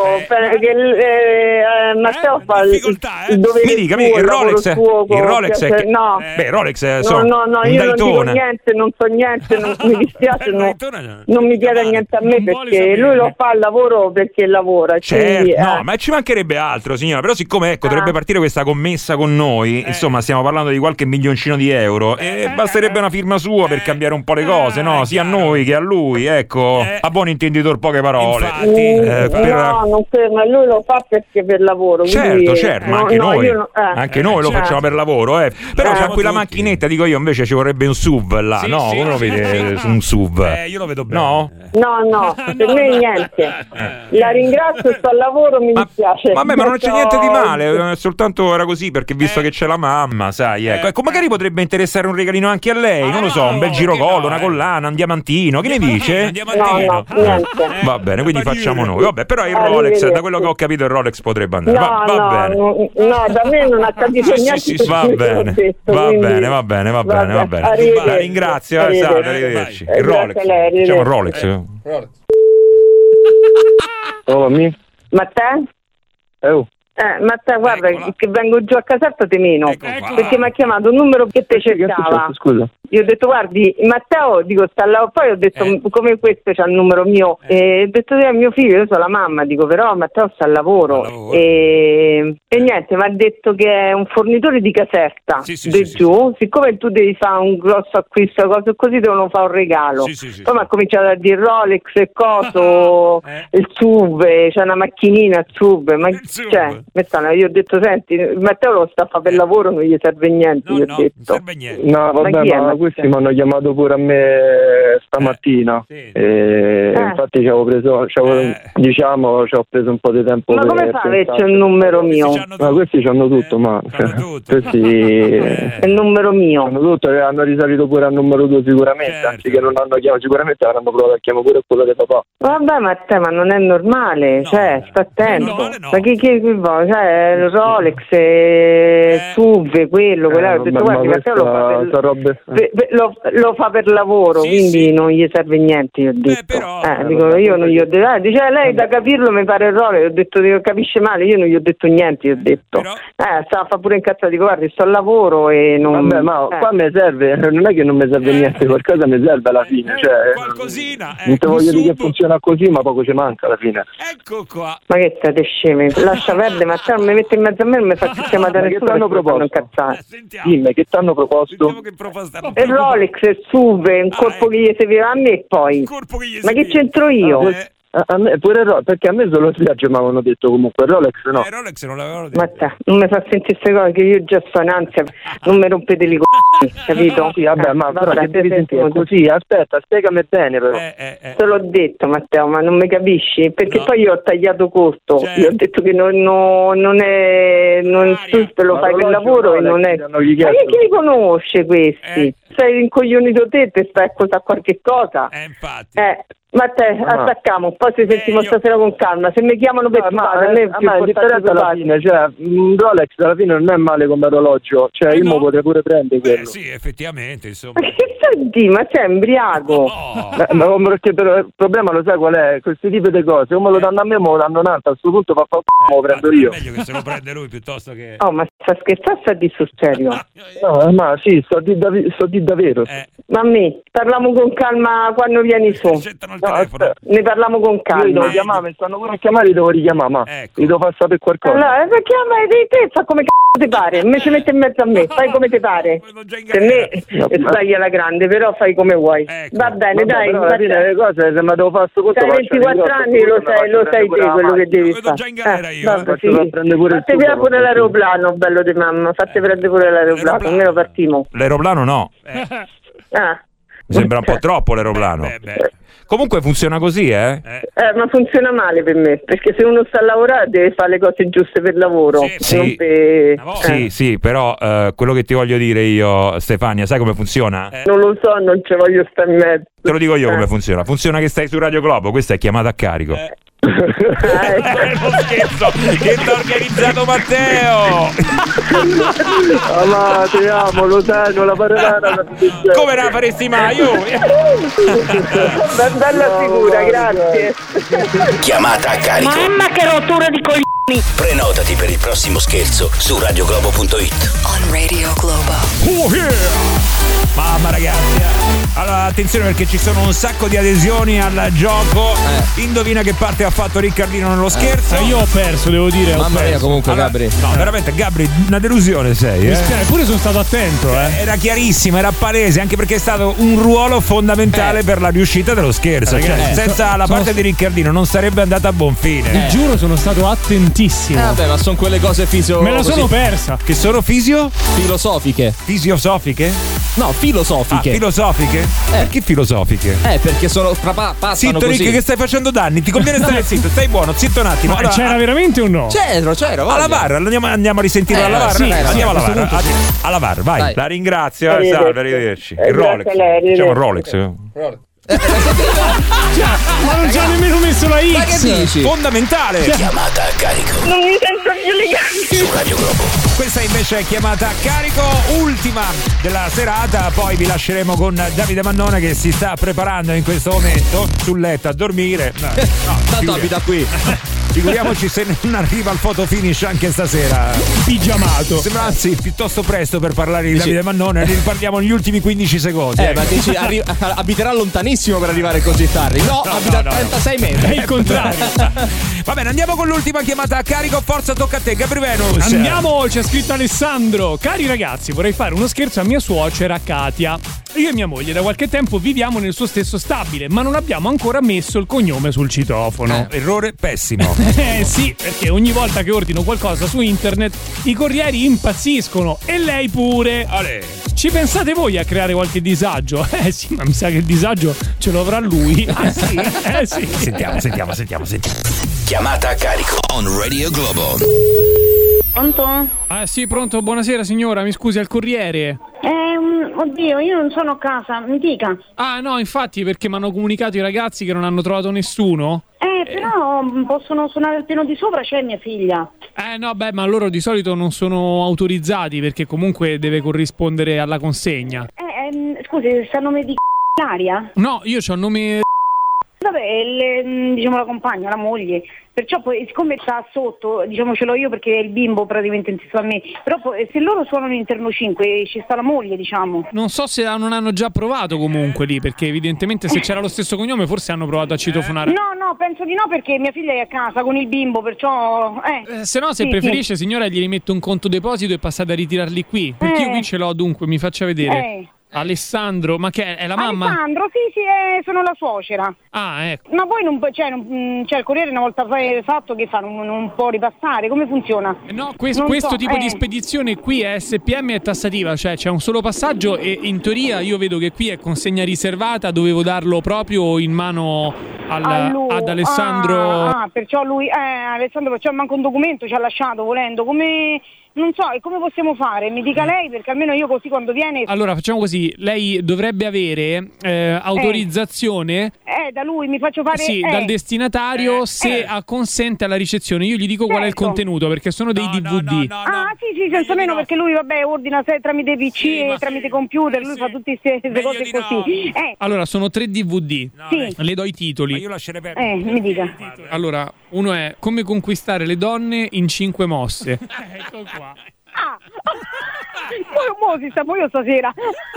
Matteo fa il dovere. Mi dica, il Rolex è no. Rolex è No, io non dico niente, non so niente, non mi dispiace, non mi chiede niente a me perché lui lo fa al lavoro perché lavora. Certo, quindi, no, ma ci mancherebbe altro, signora. Però siccome dovrebbe partire questa commessa con noi, insomma stiamo parlando di qualche milioncino di euro e basterebbe una firma sua per cambiare un po' le cose, no? Sia a noi che a lui, ecco. A buon intenditor poche parole. No, non credo, ma lui lo fa perché per lavoro. Certo, ma anche noi. Anche noi lo certo. facciamo per lavoro, Però c'è quella macchinetta, dico io, invece ci vorrebbe un SUV là, no? Come lo vede su un SUV? Io lo vedo bene. No, per me niente. La ringrazio, sto al lavoro, mi dispiace. Vabbè, ma non c'è niente di male, soltanto era così perché visto che c'è la mamma, sai, ecco, magari potrebbe interessare un regalino anche a lei, non lo so, un bel girocollo, una collana, un diamantino, che ne dice? No, niente. Va bene, quindi facciamo noi. Vabbè, però il Rolex, da quello che ho capito, il Rolex potrebbe andare. Va bene. No, da me non ha capito niente. Va bene. La ringrazio, salve, arrivederci. Il Rolex. Diciamo il Rolex. Matteo? Matteo, guarda, che vengo giù a Caserta te meno, perché mi ha chiamato un numero che te cercava. Scusa. Io ho detto, guardi, Matteo, dico, sta là, poi ho detto, come questo c'ha il numero mio, e ho detto, mio figlio, io sono la mamma, dico, però Matteo sta al lavoro, e niente, mi ha detto che è un fornitore di Caserta, giù, siccome tu devi fare un grosso acquisto, cose così, devono fare un regalo, poi mi ha cominciato a dire Rolex e coso, il SUV, c'è una macchinina, il SUV, ma cioè, io ho detto, senti, Matteo lo sta a fare per lavoro, non gli serve niente, gli ho detto. No, vabbè, ma questi mi hanno chiamato pure a me stamattina. Infatti ci ho preso un po' di tempo. Ma come fa averci un numero mio? Ma questi c'hanno tutto, ma questi è il numero mio. Hanno tutto, hanno risalito pure al numero 2 sicuramente, anzi che non hanno chiamato, sicuramente avranno provato a chiamare pure quello di papà. Vabbè, Matteo, ma non è normale, cioè, sta attento. Ma chi vuole? Cioè, il Rolex, SUV, quello, ho detto, guardi, Matteo lo fa per lavoro, quindi non gli serve niente, io ho detto. Dico, io non gli ho detto, dice lei da capirlo mi pare il Rolex, ho detto, capisce male, io non gli ho detto niente, io ho detto. Fa pure incazzato, dico, guardi, sto al lavoro e non... Vabbè, ma qua mi serve, non è che non mi serve niente, qualcosa mi serve alla fine, cioè... Qualcosina, non te voglio dire che funziona così, ma poco ci manca alla fine. Ecco qua. Ma che state scemi? Lascia perdere, ma non mi mette in mezzo a me, non mi faccio chiamare da nessuno. Che t'hanno proposto? Dimmi, che t'hanno proposto? Il Rolex, il SUV, un corpo che gli serviva a me poi. Ma che c'entro io? A me pure il Rolex, perché a me solo il viaggio mi avevano detto comunque, il Rolex no. Il Rolex non l'avevano detto. Ma non mi fa sentire queste cose, che io già sto in ansia, non mi rompete i c***i, capito? Sì, vabbè, ma però che devi sentire così, aspetta, spiegami bene però. Te l'ho detto, Matteo, ma non mi capisci? Perché poi io ho tagliato corto, io ho detto che non tu lo fai per lavoro e non è... Ma chi li conosce questi? Sei incoglionito te stai a qualche cosa. Infatti. Matteo, attacchiamo, poi ci sentiamo stasera con calma. Se mi chiamano per fare, a me è differenza alla fine, cioè un Rolex alla fine non è male come orologio, cioè io mo potrei pure prendere quello. Sì, effettivamente, insomma. Ma che stai di? Ma sei embriaco? Ma perché il problema lo sai qual è? Questi tipi di cose, o me lo danno a me o me lo danno un'altra, a questo punto me lo prendo io. È meglio che se lo prende lui piuttosto che... Oh, ma sta scherzando, sta di sul serio? No, ma sì, sto di davvero. Ma me, parliamo con calma quando vieni su. Ne parliamo con calma. Io devo chiamare, mi stanno pure a chiamare, li devo richiamare, ma gli devo far sapere qualcosa. Allora, chiama di te, fa come ti pare, me ci metti in mezzo a me, fai come ti pare. Per me sbagli alla grande, però fai come vuoi. Va bene, dai. Però alla fine le cose, se mi devo fare sto conto, hai 24 anni, lo sai te quello che devi fare. Fatti via pure l'aeroplano, bello di mamma, fatti prendere pure l'aeroplano, almeno partiamo. L'aeroplano no. Mi sembra un po' troppo l'aeroplano. Comunque funziona così, ma funziona male per me, perché se uno sta a lavorare deve fare le cose giuste per lavoro. Sì, però quello che ti voglio dire io, Stefania, sai come funziona? Non lo so, non ci voglio stare in mezzo. Te lo dico io come funziona. Funziona che stai su Radio Globo, questa è chiamata a carico. Lo scherzo che t'ha organizzato Matteo. Ma ti amo, lo sai, non la farei. Come la faresti mai? Bella figura, grazie. Chiamata a carico. Mamma che rottura di coglioni. Prenotati per il prossimo scherzo su radioglobo.it. On Radio Globo. Oh yeah! Mamma ragazzi, allora attenzione perché ci sono un sacco di adesioni al gioco. Indovina che parte ha fatto Riccardino nello scherzo. Io ho perso, devo dire. Mamma mia, comunque, allora, Gabri. No, veramente, Gabri, una delusione sei. Eppure sono stato attento. Era chiarissimo, era palese, anche perché è stato un ruolo fondamentale per la riuscita dello scherzo. Ragazzi, senza la parte di Riccardino non sarebbe andata a buon fine. Vi giuro, sono stato attentissimo. Vabbè, ma sono quelle cose Me la sono persa. Che sono filosofiche. Fisiosofiche? No, filosofiche. Filosofiche? Perché filosofiche? Perché sono passano zitto, così. Rick, che stai facendo danni, ti conviene stare zitto, stai buono, zitto un attimo. Ma allora, c'era veramente o no? C'ero. Alla VAR, andiamo a risentire alla VAR. Sì, andiamo alla VAR. Alla VAR, vai. Dai. La ringrazio, salve, arrivederci. Il Rolex. Diciamo Rolex. Ma non ci ha nemmeno messo la X. Ma che dici? Fondamentale. Chiamata a carico Non mi sento più elegante. su Radio Globo. Questa invece è chiamata a carico, ultima della serata. Poi vi lasceremo con Davide Mannone che si sta preparando in questo momento sul letto a dormire. Tanto abita qui. Figuriamoci se non arriva al photo finish anche stasera. Pigiamato. Sembra anzi piuttosto presto per parlare di Davide Mannone. Ne riparliamo negli ultimi 15 secondi. Ma dici abiterà lontanissimo per arrivare così tardi. No, abita a 36 metri. È il contrario. Va bene, andiamo con l'ultima chiamata a carico. Forza, tocca a te, Gabri Venus. Andiamo, c'è scritto Alessandro. Cari ragazzi, vorrei fare uno scherzo a mia suocera Katia. Io e mia moglie da qualche tempo viviamo nel suo stesso stabile, ma non abbiamo ancora messo il cognome sul citofono. Errore pessimo. Sì, perché ogni volta che ordino qualcosa su internet i corrieri impazziscono e lei pure. Ci pensate voi a creare qualche disagio? Sì, ma mi sa che il disagio ce lo avrà lui. Ah sì? Sì. Sentiamo. Chiamata a carico on Radio Globo. Pronto? Sì, pronto, buonasera signora, mi scusi, al corriere. Oddio, io non sono a casa, mi dica. No, infatti, perché mi hanno comunicato i ragazzi che non hanno trovato nessuno. Però possono suonare al piano di sopra, c'è mia figlia. No, beh, ma loro di solito non sono autorizzati perché comunque deve corrispondere alla consegna. Scusi, sta a nome di Ilaria? No, io c'ho il nome... Vabbè, diciamo la compagna, la moglie. Perciò poi, siccome sta sotto, diciamo ce l'ho io perché è il bimbo praticamente insieme a me. Però poi, se loro suonano interno 5 ci sta la moglie, diciamo. Non so se non hanno già provato comunque lì, perché evidentemente se c'era lo stesso cognome forse hanno provato a citofonare. No, penso di no perché mia figlia è a casa con il bimbo, perciò... se no, se preferisce signora, gli rimetto un conto deposito e passate a ritirarli qui. Perché io qui ce l'ho, dunque, mi faccia vedere. Alessandro, ma che è la mamma? Alessandro, sì, sono la suocera. Ecco. Ma poi non il corriere una volta fatto che fa, non può ripassare, come funziona? No, questo tipo di spedizione qui è SPM e tassativa, cioè c'è un solo passaggio e in teoria io vedo che qui è consegna riservata, dovevo darlo proprio in mano ad Alessandro. Perciò lui, Alessandro, perciò manca un documento, ci ha lasciato volendo, come... Non so, e come possiamo fare? Mi dica lei, perché almeno io così quando viene... Allora, facciamo così, lei dovrebbe avere autorizzazione... da lui, mi faccio fare... Sì, dal destinatario, se acconsente alla ricezione. Io gli dico qual è il contenuto, perché sono dei DVD. Sì, senza meno, perché lui, ordina tramite PC e tramite computer, lui fa tutte queste cose così. Allora, sono 3 DVD. Sì. Le do i titoli. Ma io lascerei perdere. Mi dica. Allora, uno è Come conquistare le donne in 5 mosse. Ecco qua. Mo si sta io stasera.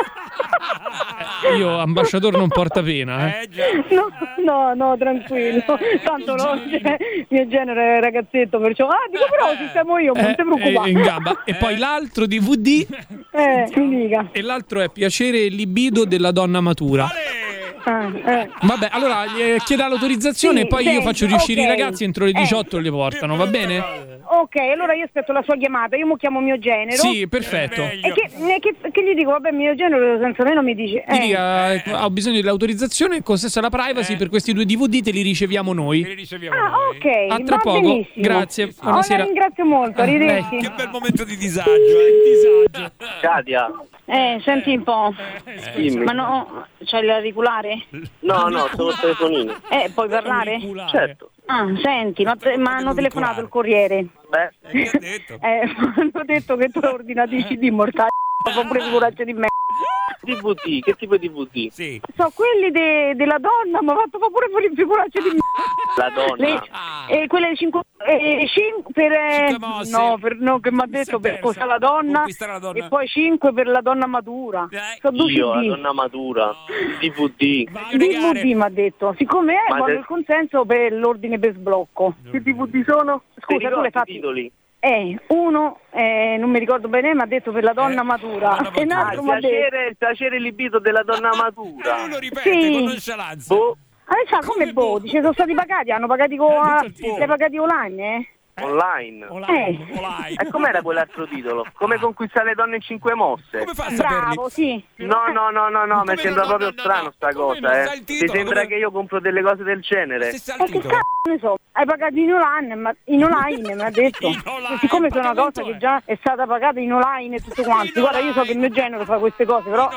Io ambasciatore non porta pena. No, tranquillo. Tanto mio genere è ragazzetto, perciò dico però ci stiamo io, non ti preoccupare. In gamba. E poi l'altro DVD mi dica. E l'altro è Piacere e libido della donna matura. Vabbè, allora chieda l'autorizzazione e poi io faccio riuscire i ragazzi entro le 18 li portano, va bene? Ok, allora io aspetto la sua chiamata, io mo chiamo mio genero. Sì, perfetto. E che gli dico? Vabbè, mio genero senza meno mi dice... Gli dica, ho bisogno dell'autorizzazione, consessa alla privacy, per questi 2 DVD te li riceviamo noi. Ok, a tra poco, benissimo. Grazie, buonasera. La ringrazio molto, arrivederci. Che bel momento di disagio, Katia. Senti un po'. Dimmi. Ma no, c'hai l'auricolare? No, sono il telefonino. Puoi parlare? Certo. Senti, ma hanno telefonato il corriere? Che ha detto? Hanno detto che tu hai ordinato i CD mortali. Fa pure figuracce di me. DVD, che tipo di DVD? Sì. So quelli della donna, ma ha fatto pure figuracce di me. La donna? E quelle di 5 5 no, che mi ha detto per sposare la donna e poi 5 per la donna matura. Io la donna matura, DVD mi ha detto, siccome vanno il consenso per l'ordine per sblocco. Che DVD sono? Scusa, tu l'hai fatti? Titoli? Uno non mi ricordo bene, mi ha detto per la donna matura. E un altro il piacere libido della donna matura. Lo ripete con nonchalanza. Come dice, sono stati pagati, hanno pagati sei pagati online, Online. E com'era quell'altro titolo? Come conquistare le donne in 5 mosse? Come fai a Bravo, sì. No, mi sembra proprio strano sta cosa, Ti sembra che io compro delle cose del genere? Che cazzo ne so? Hai pagato in online, mi ha detto. Siccome sono una cosa che già è stata pagata in online e tutto quanto. Guarda, io so che il mio genere fa queste cose, però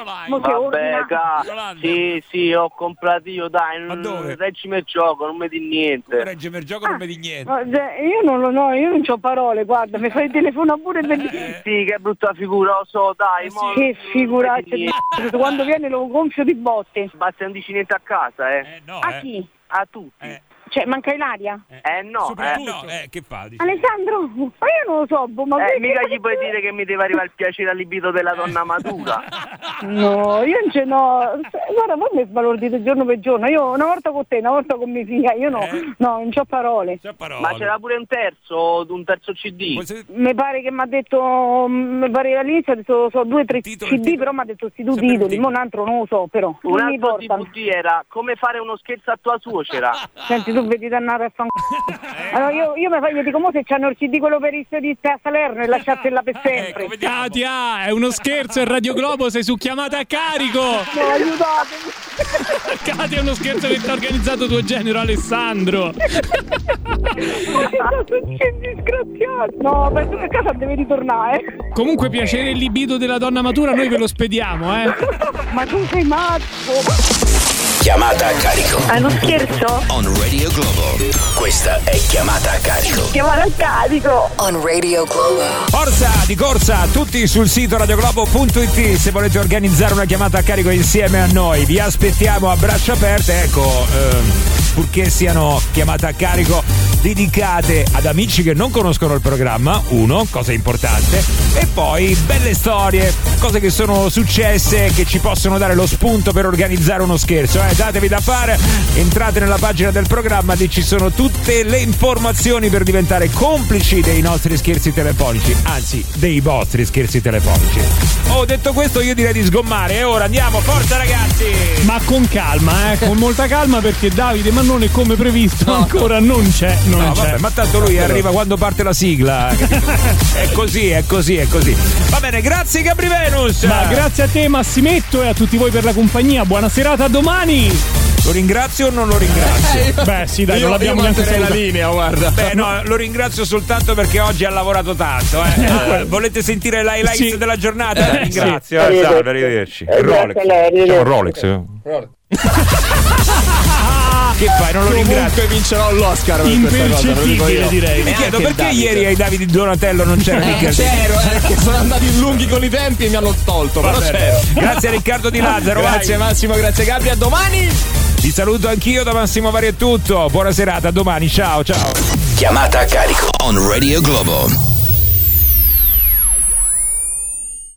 sì, ho comprato io, dai, reggimi il gioco, non mi di niente. Reggimi il gioco, non mi di niente. Io non ho parole, guarda, mi fai telefonare pure sì, che brutta figura, lo so, dai. Che figuraccia, quando viene lo gonfio di botte. Basta un dicinetto a casa, A chi? A tutti. Cioè, manca Ilaria? No. Che fa? Alessandro, ma io non lo so, mica gli puoi dire che mi deve arrivare il piacere al libido della donna matura. No, io non ce n'ho. Guarda, voi mi sbalordite giorno per giorno. Io una volta con te, una volta con mia figlia. Io non c'ho parole. Ma c'era pure un terzo CD. Mi pare che mi ha detto, all'inizio ha detto so 2 o 3 CD, però mi ha detto sti 2 titoli, ma un altro non lo so, però. Un altro DVD era come fare uno scherzo a tua suocera. Senti, tu vedi da andare a allora io dico, mo se c'hanno il CD quello per il sedizio a Salerno e lasciatela per sempre. Katia, è uno scherzo, è Radio Globo, sei su chiamata a carico. No, aiutatemi. Katia, è uno scherzo che ti ha organizzato tuo genero Alessandro. Che disgraziato. No, penso che a casa deve ritornare. Comunque, piacere il libido della donna matura, noi ve lo spediamo, Ma tu sei matto. Chiamata a carico. È uno scherzo? On Radio Globo. Questa è Chiamata a carico. Chiamata a carico. On Radio Globo. Forza di corsa, tutti sul sito radioglobo.it se volete organizzare una chiamata a carico insieme a noi. Vi aspettiamo a braccia aperte, purché siano chiamate a carico dedicate ad amici che non conoscono il programma, cosa importante, e poi belle storie, cose che sono successe che ci possono dare lo spunto per organizzare uno scherzo. Datevi da fare, entrate nella pagina del programma, lì ci sono tutte le informazioni per diventare complici dei nostri scherzi telefonici, anzi dei vostri scherzi telefonici. Detto questo, io direi di sgommare e ora andiamo, forza ragazzi! Ma con calma, con molta calma, perché Davide Mannone, come previsto, ancora non c'è. Vabbè, ma tanto lui arriva quando parte la sigla. È così. Va bene, grazie Gabri Venus. Ma grazie a te Massimetto e a tutti voi per la compagnia. Buona serata, a domani. Lo ringrazio o non lo ringrazio? Beh sì, dai, non l'abbiamo neanche la linea, guarda. Beh no, lo ringrazio soltanto perché oggi ha lavorato tanto. Volete sentire l'highlights della giornata? Ringrazio. Salve, arrivederci. Rolex. Che fai? Non lo ringrazio. Comunque vincerò l'Oscar per impercettibile, direi. Mi chiedo perché ieri ai Davide Donatello non c'era Riccardo. C'ero, che sono andati lunghi con i tempi e mi hanno tolto. Però c'ero. Grazie a Riccardo Di Lazzaro. Grazie Massimo, grazie Gabri, a domani. Vi saluto anch'io da Massimo Vari, è tutto. Buona serata, a domani, ciao. Chiamata a carico on Radio Globo.